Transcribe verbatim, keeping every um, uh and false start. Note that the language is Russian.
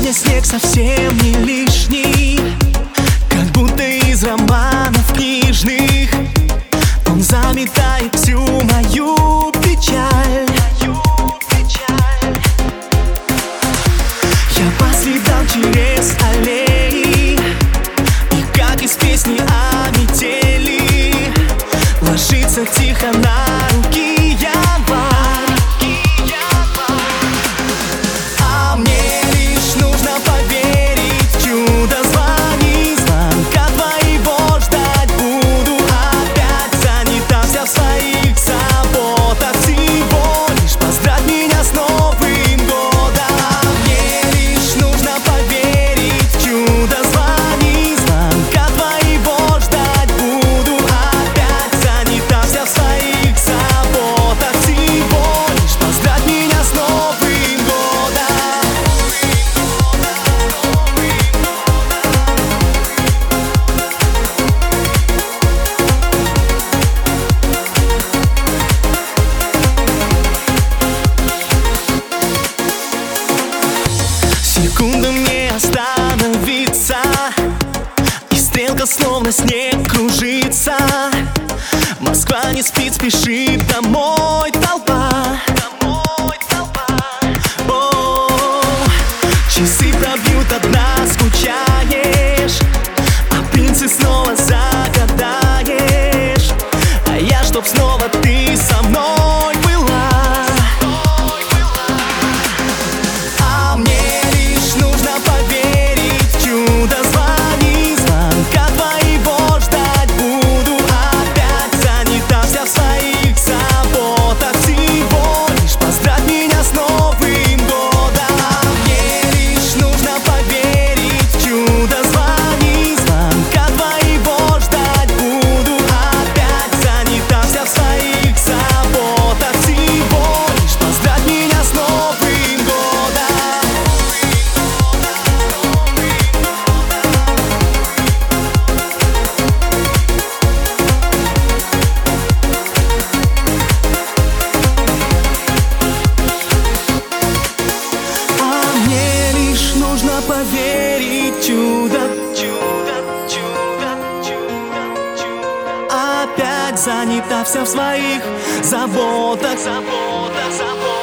Сегодня снег совсем не лишний, как будто из романов книжных. Он заметает всю мою печаль. Я по следам через аллеи, и как из песни о метели ложится тихо на руки январь. А мне лишь нужно поверить в чудо. Звони, звонка твоего ждать буду. Опять занята вся в своих заботах. Всего лишь поздравь меня с Новым годом. А мне лишь нужно поверить в чудо. Звони, звонка твоего ждать буду. Опять занята вся в своих заботах. Всего лишь поздравь меня с Новым годом. Секунда не остановиться, и стрелка словно снег кружится. Москва не спит, спешит домой толпа. О, часы пробьют, одна скучаешь, а принцы снова загадаешь. А я, чтоб снова ты со мной была. А мне лишь нужно поверить в чудо. Звони, звонка твоего ждать буду. Опять занята вся в своих заботах. Всего лишь поздравь меня с Новым годом. А мне лишь нужно поверить в чудо. Звони, звонка твоего ждать буду. Опять занята вся в своих заботах. Всего лишь поздравь меня с Новым годом. А мне лишь нужно поверить в чудо. Чудо, чудо, чудо, чудо. Опять занята вся в своих заботах, заботах, заботах.